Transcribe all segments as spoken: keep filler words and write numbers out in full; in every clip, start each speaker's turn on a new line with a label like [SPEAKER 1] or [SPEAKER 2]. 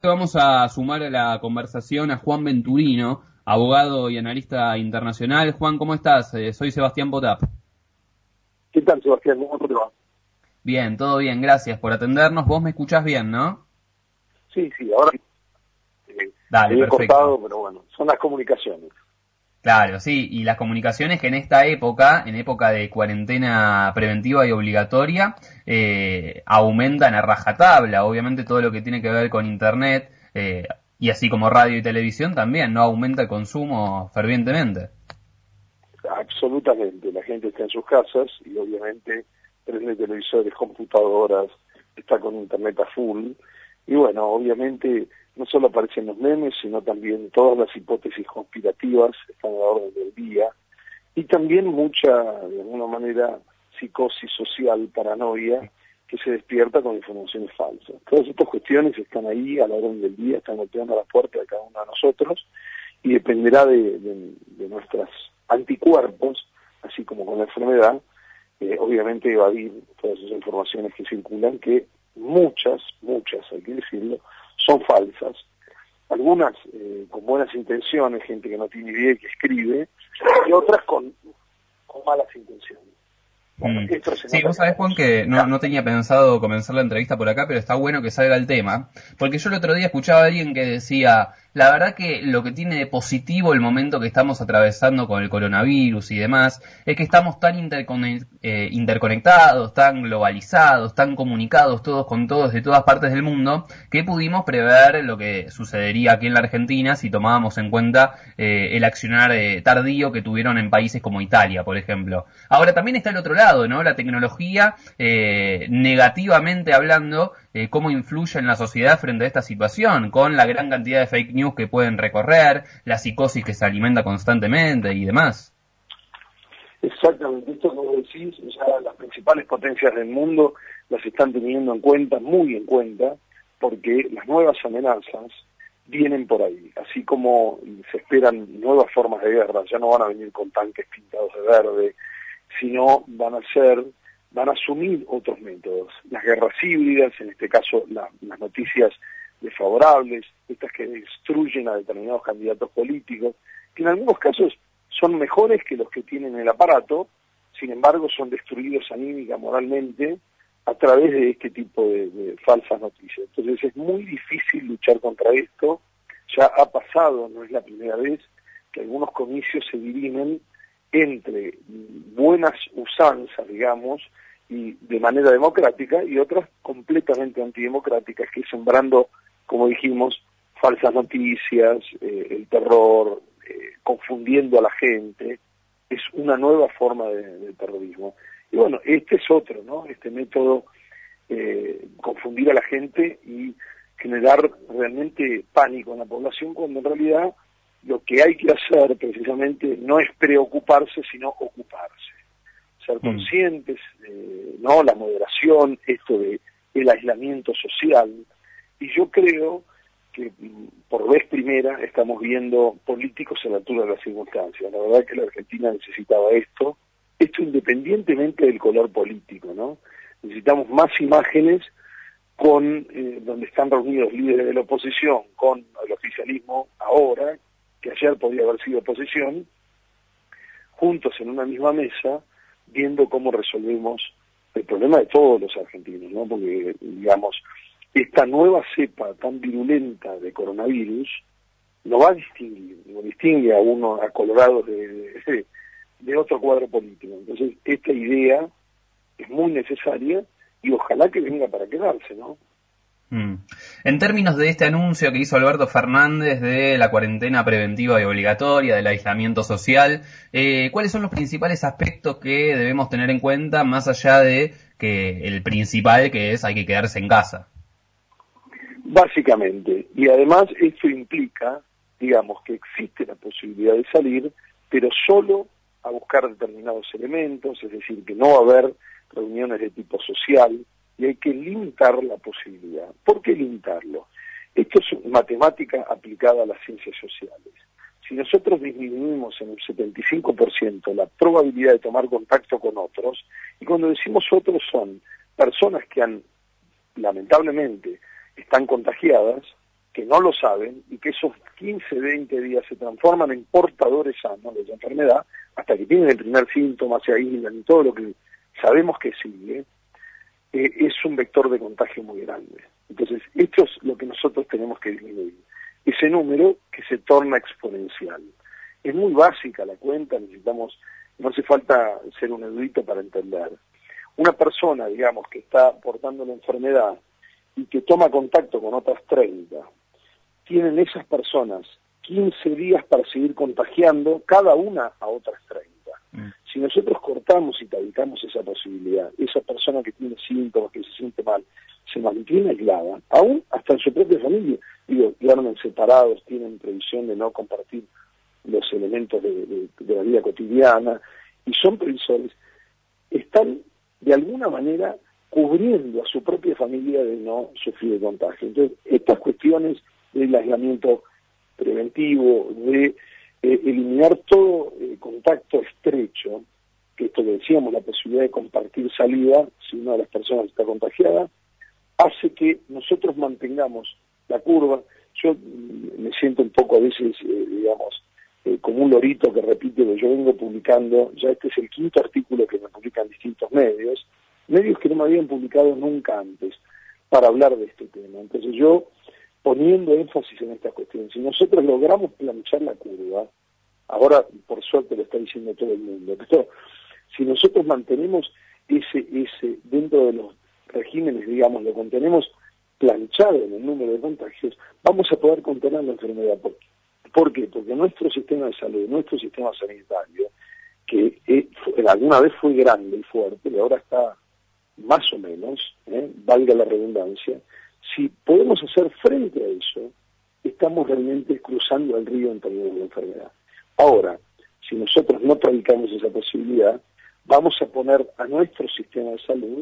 [SPEAKER 1] Vamos a sumar a la conversación a Juan Venturino, abogado y analista internacional. Juan, ¿cómo estás? Eh, soy Sebastián Potap.
[SPEAKER 2] ¿Qué tal, Sebastián? ¿Cómo te va?
[SPEAKER 1] Bien, todo bien, gracias por atendernos. Vos me escuchás bien, ¿no?
[SPEAKER 2] Sí, sí, ahora eh,
[SPEAKER 1] Dale,
[SPEAKER 2] me he
[SPEAKER 1] perfecto.
[SPEAKER 2] cortado, pero bueno, son las comunicaciones.
[SPEAKER 1] Claro, sí, y las comunicaciones que en esta época, en época de cuarentena preventiva y obligatoria, eh, aumentan a rajatabla. Obviamente todo lo que tiene que ver con internet, eh, y así como radio y televisión también, ¿no? Aumenta el consumo fervientemente.
[SPEAKER 2] Absolutamente, la gente está en sus casas y obviamente prende televisores, computadoras, está con internet a full. Y bueno, obviamente no solo aparecen los memes, sino también todas las hipótesis conspirativas están a la orden del día. Y también mucha, de alguna manera, psicosis social, paranoia, que se despierta con informaciones falsas. Todas estas cuestiones están ahí a la orden del día, están golpeando a la puerta de cada uno de nosotros y dependerá de, de, de nuestros anticuerpos, así como con la enfermedad, eh, obviamente evadir todas esas informaciones que circulan, que muchas, muchas, hay que decirlo, son falsas. Algunas eh, con buenas intenciones, gente que no tiene idea y que escribe, y otras con, con malas intenciones. Bueno,
[SPEAKER 1] Mm.
[SPEAKER 2] esto se
[SPEAKER 1] Sí,
[SPEAKER 2] nota
[SPEAKER 1] vos sabés, Juan, que no, no tenía pensado comenzar la entrevista por acá, pero está bueno que salga el tema, porque yo el otro día escuchaba a alguien que decía, la verdad que lo que tiene de positivo el momento que estamos atravesando con el coronavirus y demás, es que estamos tan intercone- eh, interconectados, tan globalizados, tan comunicados todos con todos de todas partes del mundo, que pudimos prever lo que sucedería aquí en la Argentina si tomábamos en cuenta eh, el accionar eh, tardío que tuvieron en países como Italia, por ejemplo. Ahora también está el otro lado, ¿no? La tecnología, eh, negativamente hablando, eh, cómo influye en la sociedad frente a esta situación, con la gran cantidad de fake news que pueden recorrer, la psicosis que se alimenta constantemente y demás.
[SPEAKER 2] Exactamente, esto como decís, ya las principales potencias del mundo las están teniendo en cuenta, muy en cuenta, porque las nuevas amenazas vienen por ahí, así como se esperan nuevas formas de guerra, ya no van a venir con tanques pintados de verde, sino van a ser, van a asumir otros métodos, las guerras híbridas, en este caso la, las noticias desfavorables, estas que destruyen a determinados candidatos políticos, que en algunos casos son mejores que los que tienen el aparato, sin embargo son destruidos anímica, moralmente, a través de este tipo de, de falsas noticias. Entonces es muy difícil luchar contra esto, ya ha pasado, no es la primera vez, que algunos comicios se dirimen entre buenas usanzas, digamos, y de manera democrática, y otras completamente antidemocráticas, que sembrando, como dijimos, falsas noticias, eh, el terror, eh, confundiendo a la gente, es una nueva forma de, de terrorismo. Y bueno, este es otro, ¿no? Este método, eh, confundir a la gente y generar realmente pánico en la población, cuando en realidad lo que hay que hacer precisamente no es preocuparse, sino ocuparse. Ser conscientes, eh, ¿no? La moderación, esto de el aislamiento social. Y yo creo que por vez primera estamos viendo políticos a la altura de las circunstancias. La verdad que la Argentina necesitaba esto, esto independientemente del color político, ¿no? Necesitamos más imágenes con eh, donde están reunidos líderes de la oposición, con el oficialismo ahora, que ayer podía haber sido oposición, juntos en una misma mesa, viendo cómo resolvemos el problema de todos los argentinos, ¿no? Porque, digamos, esta nueva cepa tan virulenta de coronavirus no va a distinguir, no distingue a uno, a colorados de, de, de otro cuadro político. Entonces, esta idea es muy necesaria y ojalá que venga para quedarse, ¿no?
[SPEAKER 1] Mm. En términos de este anuncio que hizo Alberto Fernández de la cuarentena preventiva y obligatoria, del aislamiento social, eh, ¿cuáles son los principales aspectos que debemos tener en cuenta, más allá de que el principal, que es hay que quedarse en casa?
[SPEAKER 2] Básicamente, y además esto implica, digamos, que existe la posibilidad de salir, pero solo a buscar determinados elementos, es decir, que no va a haber reuniones de tipo social, y hay que limitar la posibilidad. ¿Por qué limitarlo? Esto es matemática aplicada a las ciencias sociales. Si nosotros disminuimos en un setenta y cinco por ciento la probabilidad de tomar contacto con otros, y cuando decimos otros son personas que han, lamentablemente, están contagiadas, que no lo saben y que esos quince, veinte días se transforman en portadores sanos de la enfermedad hasta que tienen el primer síntoma, se aíslan y todo lo que sabemos que sigue, eh, es un vector de contagio muy grande. Entonces, esto es lo que nosotros tenemos que disminuir. Ese número que se torna exponencial. Es muy básica la cuenta, necesitamos, no hace falta ser un erudito para entender. Una persona, digamos, que está portando la enfermedad y que toma contacto con otras treinta, tienen esas personas quince días para seguir contagiando cada una a otras treinta. Mm. Si nosotros cortamos y tabicamos esa posibilidad, esa persona que tiene síntomas, que se siente mal, se mantiene aislada, aún hasta en su propia familia. Digo, duermen separados, tienen previsión de no compartir los elementos de, de, de la vida cotidiana, y son previsores, están de alguna manera cubriendo a su propia familia de no sufrir de contagio. Entonces, estas cuestiones del aislamiento preventivo, de eh, eliminar todo eh, contacto estrecho, que esto que decíamos, la posibilidad de compartir salida si una de las personas está contagiada, hace que nosotros mantengamos la curva. Yo me siento un poco a veces, eh, digamos, eh, como un lorito que repite que yo vengo publicando, ya este es el quinto artículo que me publican distintos medios, medios que no me habían publicado nunca antes, para hablar de este tema. Entonces yo, poniendo énfasis en estas cuestiones, si nosotros logramos planchar la curva, ahora por suerte lo está diciendo todo el mundo, pero si nosotros mantenemos ese, ese dentro de los regímenes, digamos, lo contenemos planchado en el número de contagios, vamos a poder contener la enfermedad. ¿Por qué? ¿Por qué? Porque nuestro sistema de salud, nuestro sistema sanitario, que eh, alguna vez fue grande y fuerte, y ahora está más o menos, eh, valga la redundancia, si podemos hacer frente a eso, estamos realmente cruzando el río en términos de enfermedad. Ahora, si nosotros no predicamos esa posibilidad, vamos a poner a nuestro sistema de salud,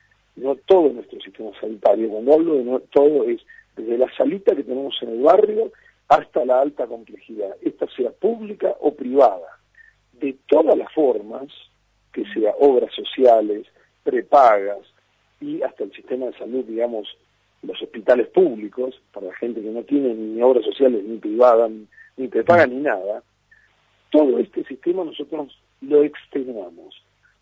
[SPEAKER 2] no todo nuestro sistema sanitario, cuando hablo de no, todo es desde la salita que tenemos en el barrio hasta la alta complejidad, esta sea pública o privada, de todas las formas, que sea obras sociales, prepagas y hasta el sistema de salud, digamos, los hospitales públicos, para la gente que no tiene ni obras sociales, ni privadas, ni, ni prepaga, ni nada, todo este sistema nosotros lo extenuamos.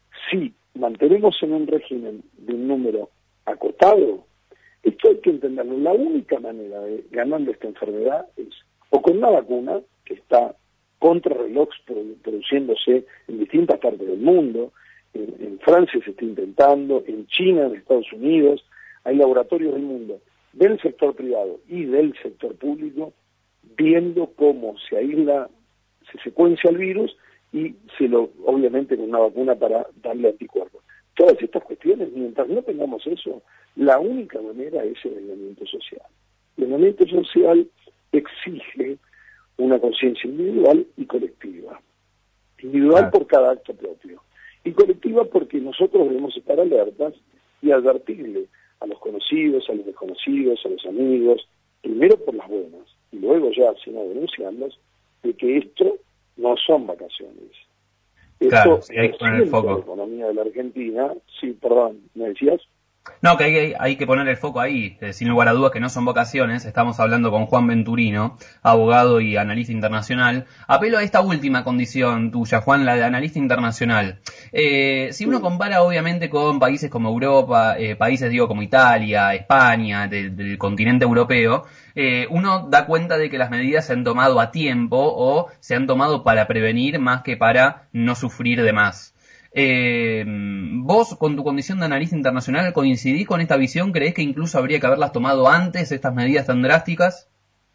[SPEAKER 2] Si mantenemos en un régimen de un número acotado, esto hay que entenderlo. La única manera de ganando esta enfermedad es o con una vacuna que está contra reloj produciéndose en distintas partes del mundo, en, en Francia se está intentando, en China, en Estados Unidos, hay laboratorios del mundo, del sector privado y del sector público, viendo cómo se aísla, se secuencia el virus y se lo, obviamente, con una vacuna para darle anticuerpos. Todas estas cuestiones, mientras no tengamos eso, la única manera es el aislamiento social. El aislamiento social exige una conciencia individual y colectiva. Individual por cada acto propio. Y colectiva porque nosotros debemos estar alertas y advertirle a los conocidos, a los desconocidos, a los amigos, primero por las buenas, y luego ya, si no denunciarlos, de que esto no son vacaciones.
[SPEAKER 1] Claro,
[SPEAKER 2] esto
[SPEAKER 1] sí, hay que poner el foco.
[SPEAKER 2] La economía de la Argentina, sí, perdón, ¿me decías?
[SPEAKER 1] No, que hay, hay que poner el foco ahí, eh, sin lugar a dudas que no son vocaciones. Estamos hablando con Juan Venturino, abogado y analista internacional. Apelo a esta última condición tuya, Juan, la de analista internacional. Eh, si uno compara obviamente con países como Europa, eh, países digo como Italia, España, de, del continente europeo, eh, uno da cuenta de que las medidas se han tomado a tiempo o se han tomado para prevenir más que para no sufrir de más. Eh, vos, con tu condición de analista internacional, ¿coincidís con esta visión? ¿Creés que incluso habría que haberlas tomado antes, estas medidas tan drásticas?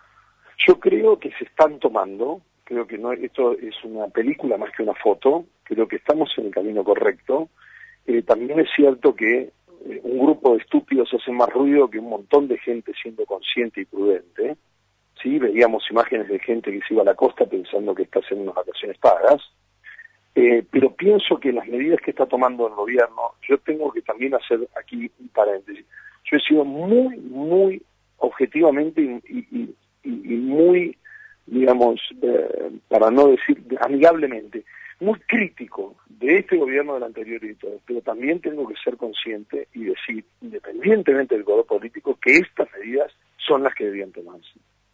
[SPEAKER 2] Yo creo que se están tomando, creo que no, esto es una película más que una foto, creo que estamos en el camino correcto. Eh, también es cierto que eh, un grupo de estúpidos hace más ruido que un montón de gente siendo consciente y prudente. ¿Sí? Veíamos imágenes de gente que se iba a la costa pensando que está haciendo unas vacaciones pagas. Eh, pero pienso que las medidas que está tomando el gobierno, yo tengo que también hacer aquí un paréntesis. Yo he sido muy, muy objetivamente y, y, y, y muy, digamos, eh, para no decir amigablemente, muy crítico de este gobierno del anterior y todo, pero también tengo que ser consciente y decir, independientemente del color político, que estas medidas son las que debían tomarse.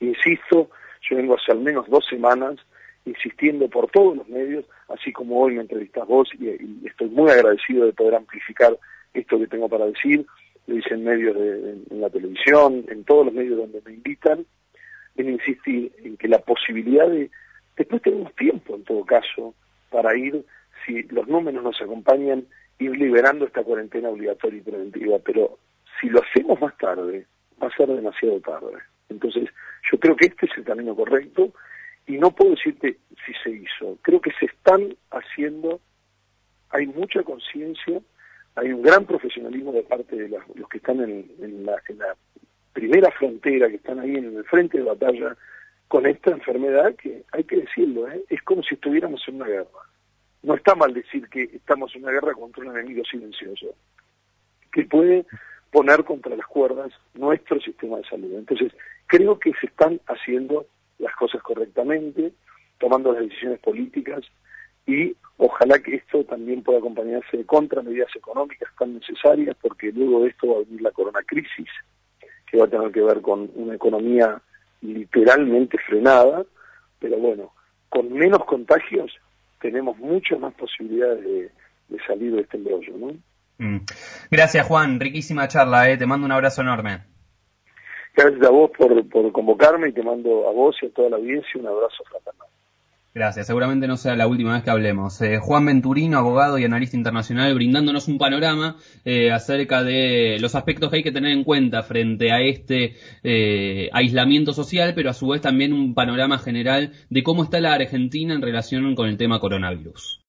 [SPEAKER 2] Insisto, yo vengo hace al menos dos semanas insistiendo por todos los medios, así como hoy me entrevistás vos, y, y estoy muy agradecido de poder amplificar esto que tengo para decir. Lo hice en medios de, en, en la televisión, en todos los medios donde me invitan, en insistir en que la posibilidad de, después tenemos tiempo en todo caso, para ir, si los números nos acompañan, ir liberando esta cuarentena obligatoria y preventiva, pero si lo hacemos más tarde, va a ser demasiado tarde. Entonces, yo creo que este es el camino correcto, y no puedo decirte si se hizo. Creo que se están haciendo, hay mucha conciencia, hay un gran profesionalismo de parte de los, los que están en, en, la, en la primera frontera, que están ahí en el frente de batalla con esta enfermedad, que hay que decirlo, ¿eh? Es como si estuviéramos en una guerra. No está mal decir que estamos en una guerra contra un enemigo silencioso, que puede poner contra las cuerdas nuestro sistema de salud. Entonces, creo que se están haciendo las cosas correctamente, tomando las decisiones políticas, y ojalá que esto también pueda acompañarse de contramedidas económicas tan necesarias, porque luego de esto va a venir la coronacrisis, que va a tener que ver con una economía literalmente frenada, pero bueno, con menos contagios tenemos muchas más posibilidades de, de salir de este embrollo, ¿no?
[SPEAKER 1] Mm. Gracias, Juan, riquísima charla, eh. Te mando un abrazo enorme.
[SPEAKER 2] Gracias a vos por, por convocarme, y te mando a vos y a toda la audiencia un abrazo fraternal.
[SPEAKER 1] Gracias, seguramente no sea la última vez que hablemos. Eh, Juan Venturino, abogado y analista internacional, brindándonos un panorama eh, acerca de los aspectos que hay que tener en cuenta frente a este eh, aislamiento social, pero a su vez también un panorama general de cómo está la Argentina en relación con el tema coronavirus.